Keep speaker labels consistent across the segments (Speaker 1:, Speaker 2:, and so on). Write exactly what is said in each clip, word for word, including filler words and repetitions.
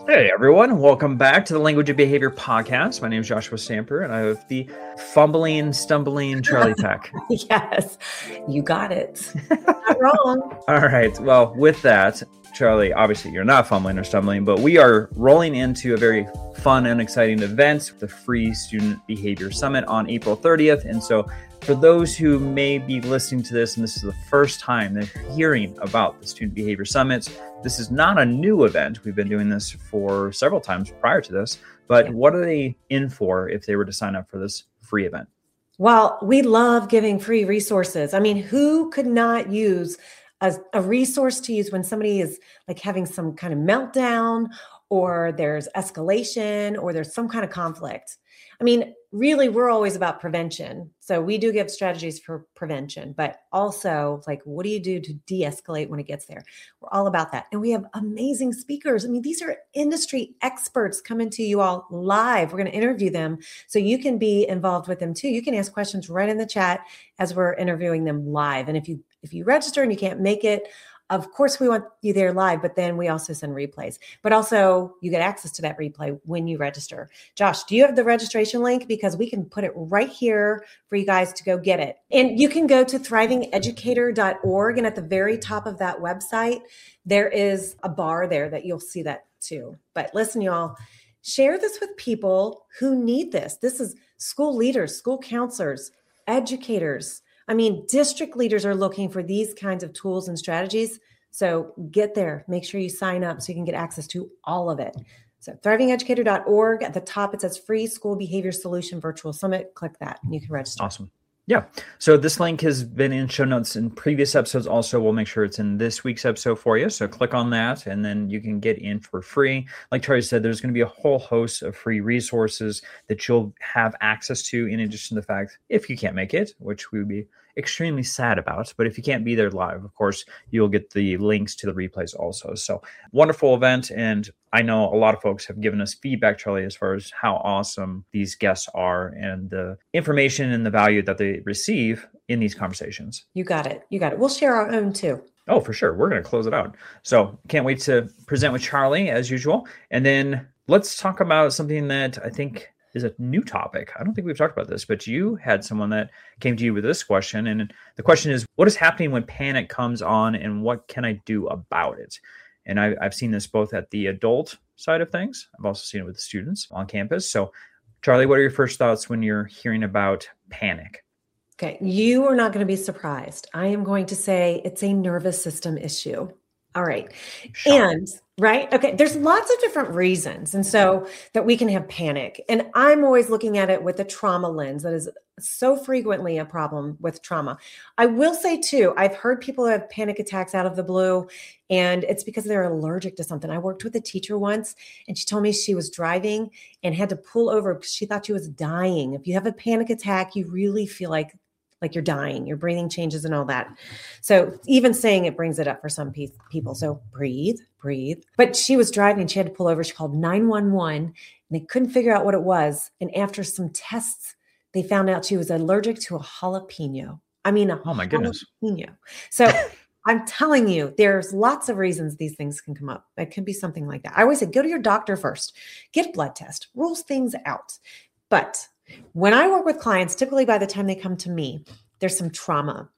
Speaker 1: Hey everyone, welcome back to the Language of Behavior podcast. My name is Joshua Stamper and I have the fumbling, stumbling Charlie Peck.
Speaker 2: Yes, you got it. Not wrong.
Speaker 1: All right, well, with that, Charlie, obviously you're not fumbling or stumbling, but we are rolling into a very fun and exciting event, the Free Student Behavior Summit on April thirtieth. And so for those who may be listening to this, and this is the first time they're hearing about the Student Behavior Summit, this is not a new event. We've been doing this for several times prior to this, but what are they in for if they were to sign up for this free event?
Speaker 2: Well, we love giving free resources. I mean, who could not use a, a resource to use when somebody is like having some kind of meltdown, or there's escalation, or there's some kind of conflict? I mean, really, we're always about prevention. So we do give strategies for prevention, but also like, what do you do to de-escalate when it gets there? We're all about that. And we have amazing speakers. I mean, these are industry experts coming to you all live. We're going to interview them so you can be involved with them too. You can ask questions right in the chat as we're interviewing them live. And if you if you register and you can't make it, of course, we want you there live, but then we also send replays. But also, you get access to that replay when you register. Josh, do you have the registration link? Because we can put it right here for you guys to go get it. And you can go to thriving educator dot org. And at the very top of that website, there is a bar there that you'll see that too. But listen, y'all, share this with people who need this. This is school leaders, school counselors, educators. I mean, district leaders are looking for these kinds of tools and strategies. So get there. Make sure you sign up so you can get access to all of it. So thriving educator dot org. At the top, it says Free School Behavior Solution Virtual Summit. Click that and you can register.
Speaker 1: Awesome. Yeah. So this link has been in show notes in previous episodes. Also, we'll make sure it's in this week's episode for you. So click on that and then you can get in for free. Like Charlie said, there's going to be a whole host of free resources that you'll have access to, in addition to the fact, if you can't make it, which we would be extremely sad about, but if you can't be there live, of course, you'll get the links to the replays also. So wonderful event. And I know a lot of folks have given us feedback, Charlie, as far as how awesome these guests are and the information and the value that they receive in these conversations.
Speaker 2: You got it. You got it. We'll share our own too.
Speaker 1: Oh, for sure. We're going to close it out. So can't wait to present with Charlie as usual. And then let's talk about something that I think is a new topic. I don't think we've talked about this, but you had someone that came to you with this question. And the question is, what is happening when panic comes on and what can I do about it? And I, I've seen this both at the adult side of things. I've also seen it with the students on campus. So Charlie, what are your first thoughts when you're hearing about panic?
Speaker 2: Okay. You are not going to be surprised. I am going to say it's a nervous system issue. All right.
Speaker 1: Shocking.
Speaker 2: And right. Okay. There's lots of different reasons. And so that we can have panic. And I'm always looking at it with a trauma lens. That is so frequently a problem with trauma. I will say too, I've heard people have panic attacks out of the blue, and it's because they're allergic to something. I worked with a teacher once and she told me she was driving and had to pull over because she thought she was dying. If you have a panic attack, you really feel like like you're dying, your breathing changes and all that. So even saying it brings it up for some pe- people. So breathe, breathe. But she was driving, she had to pull over. She called nine one one and they couldn't figure out what it was. And after some tests, they found out she was allergic to a jalapeno. I mean, a
Speaker 1: oh my goodness.
Speaker 2: jalapeno. So I'm telling you, there's lots of reasons these things can come up. It could be something like that. I always say, go to your doctor first, get a blood test, rules things out. But when I work with clients, typically by the time they come to me, there's some trauma.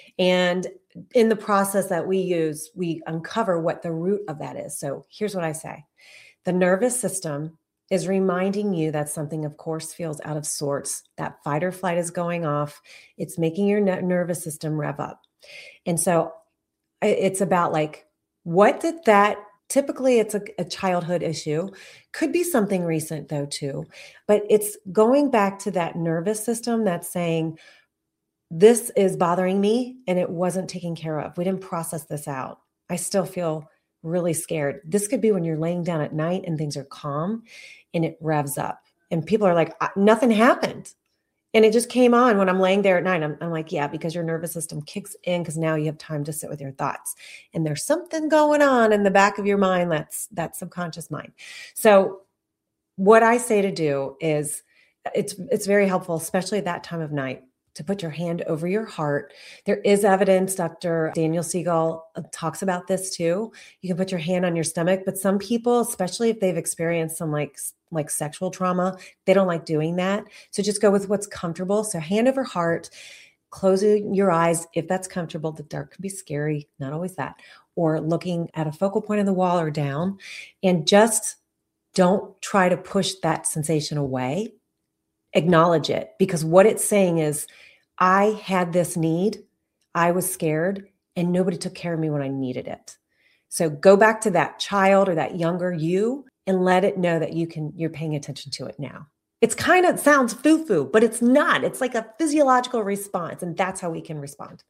Speaker 2: And in the process that we use, we uncover what the root of that is. So here's what I say. The nervous system is reminding you that something, of course, feels out of sorts. That fight or flight is going off. It's making your nervous system rev up. And so it's about like, what did that Typically, it's a, a childhood issue. Could be something recent, though, too. But it's going back to that nervous system that's saying, this is bothering me, and it wasn't taken care of. We didn't process this out. I still feel really scared. This could be when you're laying down at night and things are calm, and it revs up. And people are like, nothing happened. And it just came on when I'm laying there at night. I'm, I'm like, yeah, because your nervous system kicks in because now you have time to sit with your thoughts. And there's something going on in the back of your mind that's that subconscious mind. So what I say to do is it's it's very helpful, especially at that time of night. to put your hand over your heart. There is evidence, Doctor Daniel Siegel talks about this too. You can put your hand on your stomach, but some people, especially if they've experienced some like, like sexual trauma, they don't like doing that. So just go with what's comfortable. So hand over heart, closing your eyes if that's comfortable. The dark can be scary, not always that, or looking at a focal point on the wall or down, and just don't try to push that sensation away. Acknowledge it, because what it's saying is, I had this need, I was scared, and nobody took care of me when I needed it. So go back to that child or that younger you and let it know that you can, you're paying attention to it now. It's kind of sounds foo-foo, but it's not. It's like a physiological response, and that's how we can respond.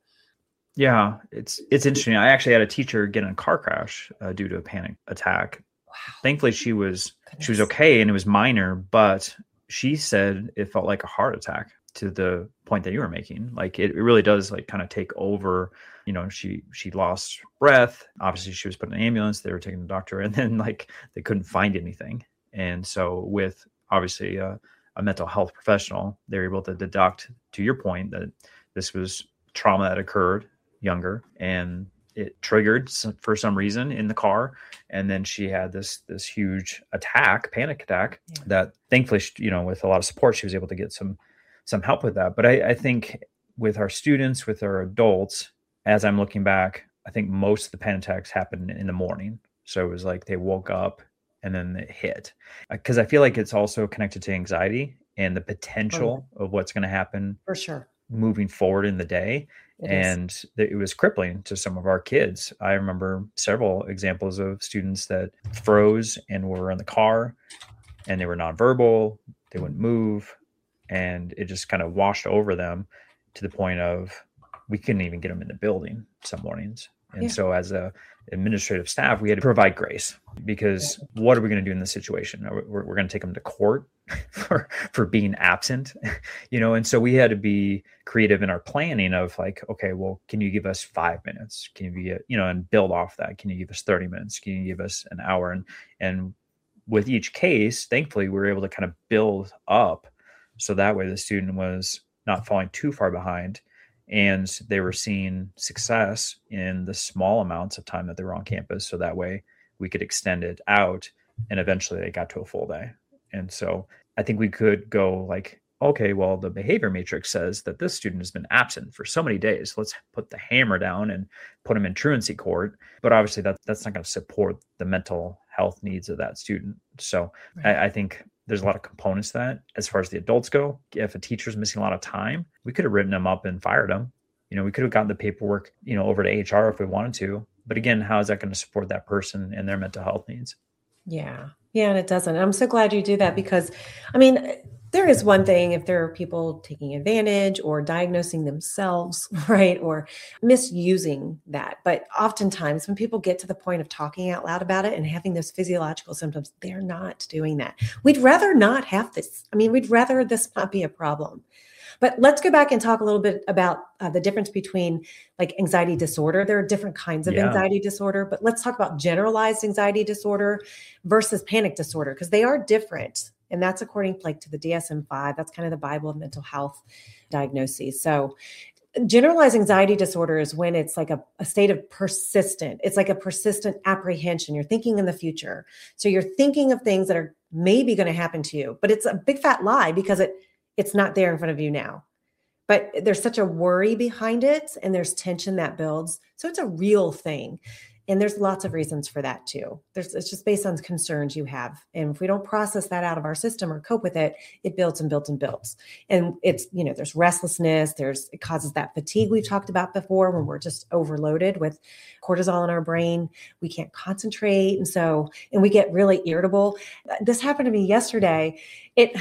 Speaker 1: Yeah, it's it's interesting. I actually had a teacher get in a car crash uh, due to a panic attack.
Speaker 2: Wow.
Speaker 1: Thankfully, she was
Speaker 2: Goodness.
Speaker 1: she was okay, and it was minor, but she said it felt like a heart attack, to the point that you were making. Like it, it really does like kind of take over. You know, she she lost breath. Obviously, she was put in an ambulance. They were taking the doctor, and then like they couldn't find anything. And so with obviously a, a mental health professional, they were able to deduct, to your point, that this was trauma that occurred younger, and it triggered some, for some reason in the car. And then she had this, this huge attack, panic attack yeah. that thankfully, you know, with a lot of support, she was able to get some, some help with that. But I, I think with our students, with our adults, as I'm looking back, I think most of the panic attacks happened in the morning. So it was like they woke up and then it hit, because I feel like it's also connected to anxiety and the potential oh. of what's going to happen
Speaker 2: for sure
Speaker 1: moving forward in the day. It and is. It was crippling to some of our kids. I remember several examples of students that froze and were in the car and they were nonverbal, they wouldn't move, and it just kind of washed over them to the point of we couldn't even get them in the building some mornings. And yeah. so as a administrative staff, we had to provide grace, because yeah. what are we going to do in this situation? We're, we're going to take them to court for, for being absent, you know? And so we had to be creative in our planning of like, okay, well, can you give us five minutes? Can you be, you know, and build off that? Can you give us thirty minutes? Can you give us an hour? And, and with each case, thankfully, we were able to kind of build up. So that way the student was not falling too far behind, and they were seeing success in the small amounts of time that they were on campus. So that way we could extend it out, and eventually they got to a full day. And so I think we could go like, okay, well, the behavior matrix says that this student has been absent for so many days. Let's put the hammer down and put them in truancy court. But obviously that, that's not going to support the mental health needs of that student. So right. I, I think there's a lot of components to that. As far as the adults go, if a teacher's missing a lot of time, we could have written them up and fired them. You know, we could have gotten the paperwork, you know, over to H R if we wanted to. But again, how is that going to support that person and their mental health needs?
Speaker 2: Yeah. Yeah. And it doesn't. I'm so glad you do that, because, I mean, there is one thing if there are people taking advantage or diagnosing themselves, right, or misusing that. But oftentimes when people get to the point of talking out loud about it and having those physiological symptoms, they're not doing that. We'd rather not have this. I mean, we'd rather this not be a problem. But let's go back and talk a little bit about uh, the difference between like anxiety disorder. There are different kinds of yeah. anxiety disorder, but let's talk about generalized anxiety disorder versus panic disorder, because they are different. And that's according like to the D S M five. That's kind of the Bible of mental health diagnoses. So generalized anxiety disorder is when it's like a, a state of persistent. It's like a persistent apprehension. You're thinking in the future. So you're thinking of things that are maybe going to happen to you, but it's a big fat lie, because it it's not there in front of you now. But there's such a worry behind it, and there's tension that builds. So it's a real thing. And there's lots of reasons for that too. There's, it's just based on concerns you have. And if we don't process that out of our system or cope with it, it builds and builds and builds. And it's, you know, there's restlessness, there's, it causes that fatigue we've talked about before, when we're just overloaded with cortisol in our brain, we can't concentrate. And so, and we get really irritable. This happened to me yesterday. It,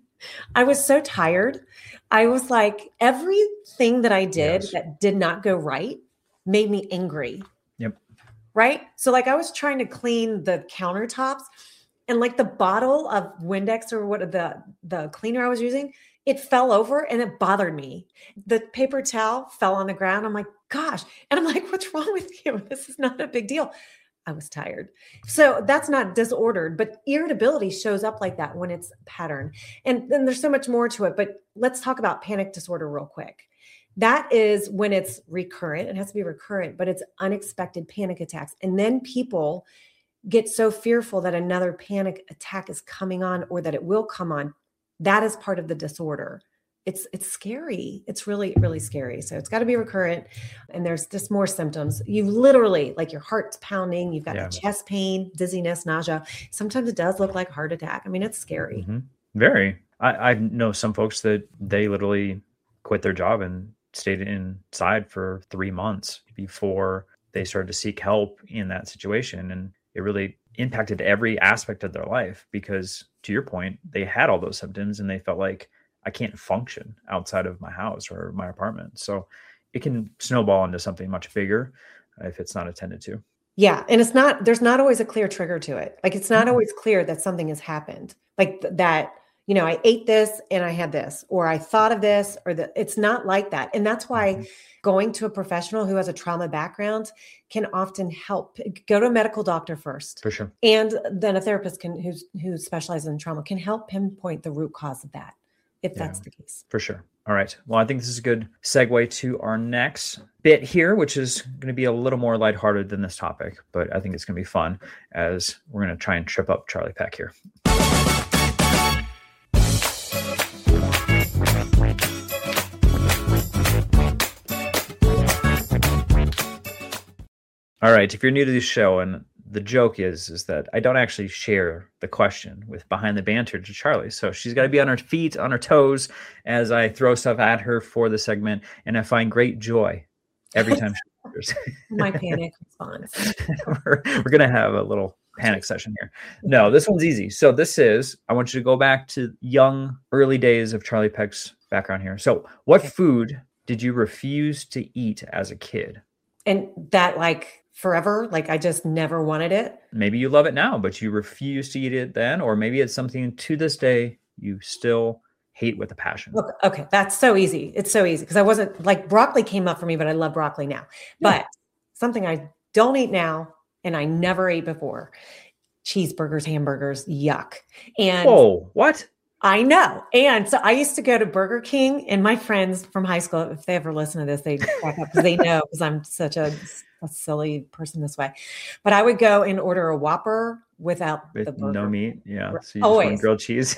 Speaker 2: I was so tired. I was like, everything that I did yes. that did not go right made me angry.
Speaker 1: Yep.
Speaker 2: Right. So like I was trying to clean the countertops, and like the bottle of Windex or what the, the cleaner I was using, it fell over and it bothered me. The paper towel fell on the ground. I'm like, gosh. And I'm like, what's wrong with you? This is not a big deal. I was tired. So that's not disordered, but irritability shows up like that when it's a pattern. And then there's so much more to it, but let's talk about panic disorder real quick. That is when it's recurrent. It has to be recurrent, but it's unexpected panic attacks. And then people get so fearful that another panic attack is coming on or that it will come on. That is part of the disorder. It's it's scary. It's really, really scary. So it's got to be recurrent. And there's just more symptoms. You literally, like your heart's pounding. You've got yeah. the chest pain, dizziness, nausea. Sometimes it does look like a heart attack. I mean, it's scary.
Speaker 1: Mm-hmm. Very. I, I know some folks that they literally quit their job and stayed inside for three months before they started to seek help in that situation. And it really impacted every aspect of their life because, to your point, they had all those symptoms and they felt like, I can't function outside of my house or my apartment. So it can snowball into something much bigger if it's not attended to.
Speaker 2: Yeah. And it's not, there's not always a clear trigger to it. Like it's not mm-hmm. always clear that something has happened. Like th- that, you know, I ate this and I had this, or I thought of this, or that it's not like that. And that's why mm-hmm. going to a professional who has a trauma background can often help. Go to a medical doctor first.
Speaker 1: For sure.
Speaker 2: And then a therapist can, who's, who specializes in trauma can help pinpoint the root cause of that, if that's yeah, the case.
Speaker 1: For sure. All right. Well, I think this is a good segue to our next bit here, which is going to be a little more lighthearted than this topic, but I think it's going to be fun as we're going to try and trip up Charlie Peck here. All right. If you're new to this show, and the joke is, is that I don't actually share the question with Behind the Banter to Charlie. So she's got to be on her feet, on her toes as I throw stuff at her for the segment. And I find great joy every time she answers.
Speaker 2: My panic response.
Speaker 1: we're we're going to have a little panic session here. No, this one's easy. So this is, I want you to go back to young, early days of Charlie Peck's background here. So what okay. food did you refuse to eat as a kid?
Speaker 2: And that like... forever, like I just never wanted it.
Speaker 1: Maybe you love it now, but you refuse to eat it then, or maybe it's something to this day you still hate with a passion.
Speaker 2: Look, okay, that's so easy. It's so easy because I wasn't like broccoli came up for me, but I love broccoli now. Yeah. But something I don't eat now and I never ate before: cheeseburgers, hamburgers, yuck. And
Speaker 1: oh, what?
Speaker 2: I know. And so I used to go to Burger King, and my friends from high school, if they ever listen to this, they crack up because they know because I'm such a, a silly person this way. But I would go and order a Whopper without
Speaker 1: With
Speaker 2: the burger.
Speaker 1: No meat. Yeah. So you just
Speaker 2: Always.
Speaker 1: want grilled cheese.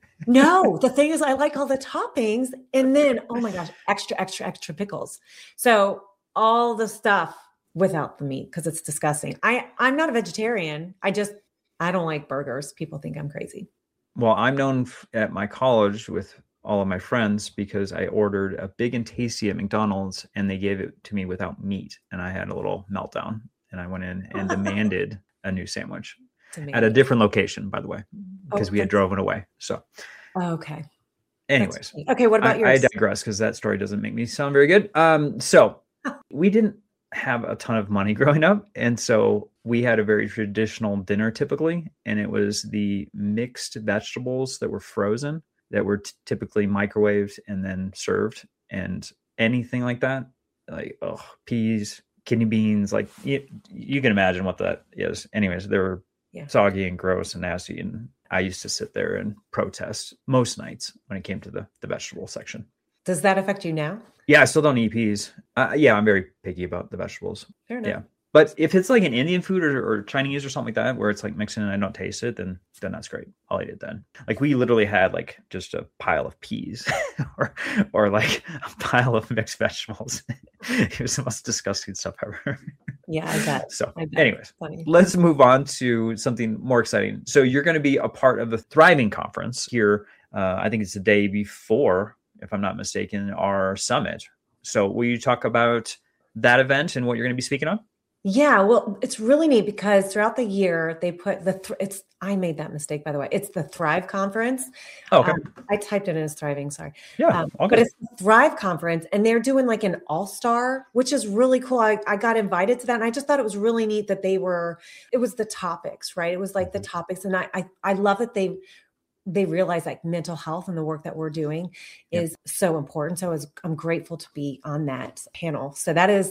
Speaker 2: No, the thing is I like all the toppings and then, oh my gosh, extra, extra, extra pickles. So all the stuff without the meat because it's disgusting. I, I'm not a vegetarian. I just, I don't like burgers. People think I'm crazy.
Speaker 1: Well, I'm known at my college with all of my friends because I ordered a Big and Tasty at McDonald's and they gave it to me without meat. And I had a little meltdown and I went in and demanded a new sandwich at a different location, by the way, because oh, we had driven away. So,
Speaker 2: okay.
Speaker 1: Anyways.
Speaker 2: Okay. What about
Speaker 1: I,
Speaker 2: yours?
Speaker 1: I digress because that story doesn't make me sound very good. Um, so we didn't have a ton of money growing up. And so we had a very traditional dinner typically, and it was the mixed vegetables that were frozen that were t- typically microwaved and then served, and anything like that, like oh, peas, kidney beans, like you, you can imagine what that is. Anyways, they were yeah. soggy and gross and nasty. And I used to sit there and protest most nights when it came to the, the vegetable section.
Speaker 2: Does that affect you now?
Speaker 1: Yeah, I still don't eat peas. Uh, yeah, I'm very picky about the vegetables.
Speaker 2: Fair enough.
Speaker 1: Yeah. But if it's like an Indian food or, or Chinese or something like that, where it's like mixing and I don't taste it, then then that's great. I'll eat it then. Like we literally had like just a pile of peas or or like a pile of mixed vegetables. It was the most disgusting stuff ever.
Speaker 2: Yeah, I bet.
Speaker 1: So
Speaker 2: I bet.
Speaker 1: anyways,
Speaker 2: Funny.
Speaker 1: Let's move on to something more exciting. So you're going to be a part of the Thriving Conference here. Uh, I think it's the day before, if I'm not mistaken, our summit. So will you talk about that event and what you're going to be speaking on?
Speaker 2: Yeah, well, it's really neat because throughout the year they put the, th- it's, I made that mistake, by the way. It's the Thrive Conference.
Speaker 1: Oh, okay.
Speaker 2: Um, I typed it in as Thriving, sorry.
Speaker 1: Yeah,
Speaker 2: um,
Speaker 1: okay.
Speaker 2: But it's the Thrive Conference and they're doing like an all-star, which is really cool. I, I got invited to that and I just thought it was really neat that they were, it was the topics, right? It was like the topics. And I, I, I love that they they realize like mental health and the work that we're doing is yep. so important. So I was, I'm grateful to be on that panel. So that is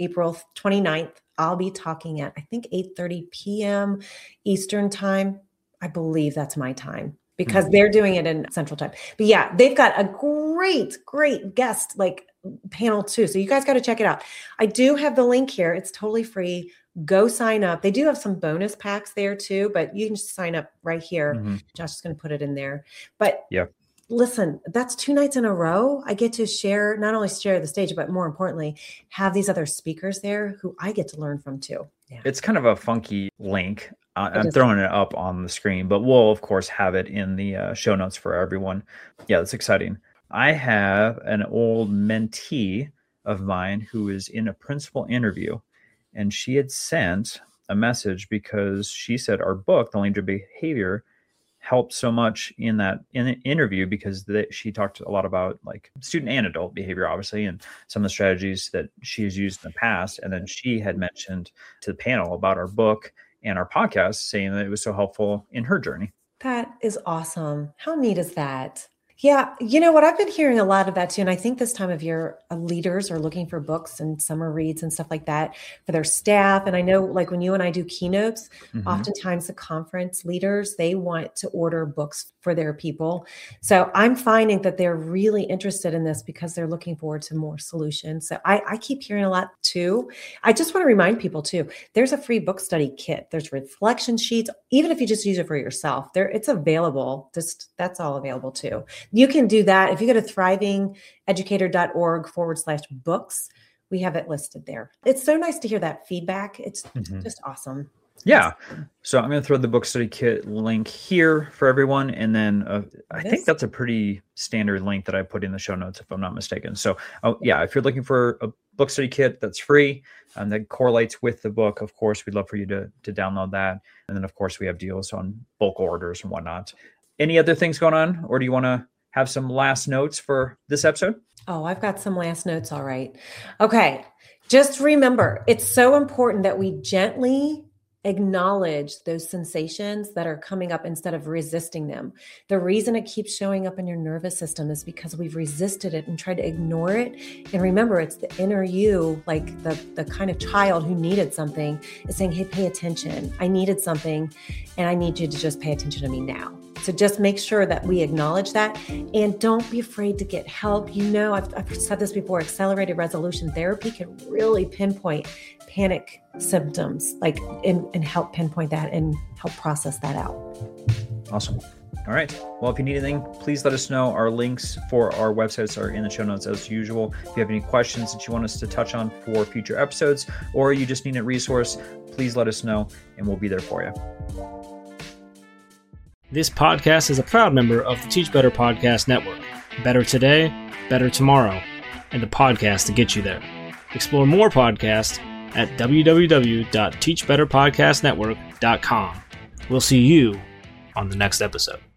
Speaker 2: April twenty-ninth. I'll be talking at, I think, eight thirty p.m. Eastern time. I believe that's my time because mm-hmm. they're doing it in Central Time. But yeah, they've got a great, great guest like panel too. So you guys got to check it out. I do have the link here. It's totally free. Go sign up. They do have some bonus packs there too, but you can just sign up right here. Mm-hmm. Josh is going to put it in there. But yeah. Listen, that's two nights in a row. I get to share, not only share the stage, but more importantly, have these other speakers there who I get to learn from too. Yeah.
Speaker 1: It's kind of a funky link. Uh, I'm throwing it up on the screen, but we'll, of course, have it in the uh, show notes for everyone. Yeah, that's exciting. I have an old mentee of mine who is in a principal interview, and she had sent a message because she said our book, The Lane to Behavior, helped so much in that in the interview because the, she talked a lot about like student and adult behavior, obviously, and some of the strategies that she has used in the past. And then she had mentioned to the panel about our book and our podcast, saying that it was so helpful in her journey.
Speaker 2: That is awesome. How neat is that? Yeah. You know what? I've been hearing a lot of that too. And I think this time of year, uh, leaders are looking for books and summer reads and stuff like that for their staff. And I know like when you and I do keynotes, mm-hmm. oftentimes the conference leaders, they want to order books for their people. So I'm finding that they're really interested in this because they're looking forward to more solutions. So I, I keep hearing a lot too. I just want to remind people too, there's a free book study kit. There's reflection sheets. Even if you just use it for yourself, there it's available. Just that's all available too. You can do that. If you go to thrivingeducator.org forward slash books, we have it listed there. It's so nice to hear that feedback. It's mm-hmm. just awesome.
Speaker 1: Yeah. So I'm going to throw the book study kit link here for everyone. And then uh, I think that's a pretty standard link that I put in the show notes, if I'm not mistaken. So oh, yeah, if you're looking for a book study kit that's free and that correlates with the book, of course, we'd love for you to, to download that. And then, of course, we have deals on bulk orders and whatnot. Any other things going on, or do you want to have some last notes for this episode?
Speaker 2: Oh, I've got some last notes. All right. Okay. Just remember, it's so important that we gently acknowledge those sensations that are coming up instead of resisting them. The reason it keeps showing up in your nervous system is because we've resisted it and tried to ignore it. And remember, it's the inner you, like the, the kind of child who needed something, is saying, hey, pay attention. I needed something and I need you to just pay attention to me now. So just make sure that we acknowledge that and don't be afraid to get help. You know, I've, I've said this before, accelerated resolution therapy can really pinpoint panic symptoms, like and, and help pinpoint that and help process that out.
Speaker 1: Awesome. All right. Well, if you need anything, please let us know. Our links for our websites are in the show notes as usual. If you have any questions that you want us to touch on for future episodes, or you just need a resource, please let us know and we'll be there for you.
Speaker 3: This podcast is a proud member of the Teach Better Podcast Network. Better today, better tomorrow, and the podcast to get you there. Explore more podcasts at w w w dot teach better podcast network dot com. We'll see you on the next episode.